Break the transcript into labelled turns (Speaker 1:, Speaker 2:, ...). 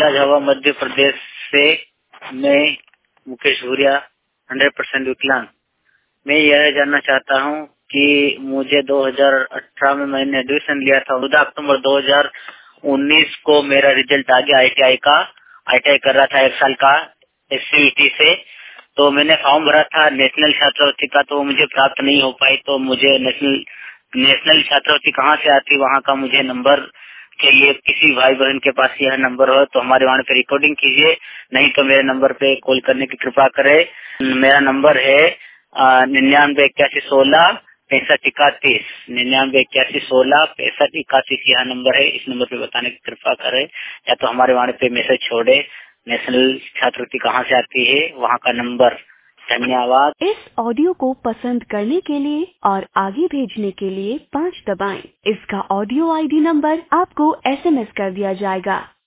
Speaker 1: झावा मध्य प्रदेश से मैं मुकेश भूरिया 100% विकलांग। मैं यह जानना चाहता हूँ कि मुझे 2018 में मैंने एडमिशन लिया था। 14 अक्टूबर 2019 को मेरा रिजल्ट आ गया आईटीआई का। आईटीआई कर रहा था 1 साल का एससीईटी से। तो मैंने फॉर्म भरा था नेशनल छात्रवृत्ति का, तो मुझे प्राप्त नहीं हो पाई। तो मुझे नेशनल छात्रवृत्ति कहाँ से आती, वहाँ का मुझे नंबर के लिए किसी भाई बहन के पास यह नंबर हो तो हमारे वहाँ पे रिकॉर्डिंग कीजिए, नहीं तो मेरे नंबर पे कॉल करने की कृपा करें। मेरा नंबर है 9981166531। 9981166531 यह नंबर है। इस नंबर पे बताने की कृपा करें, या तो हमारे वहाँ पे मैसेज छोड़े नेशनल छात्रवृत्ति कहाँ से आती है, वहाँ का नंबर। धन्यवाद।
Speaker 2: इस ऑडियो को पसंद करने के लिए और आगे भेजने के लिए 5 दबाएं। इसका ऑडियो आईडी नंबर आपको एसएमएस कर दिया जाएगा।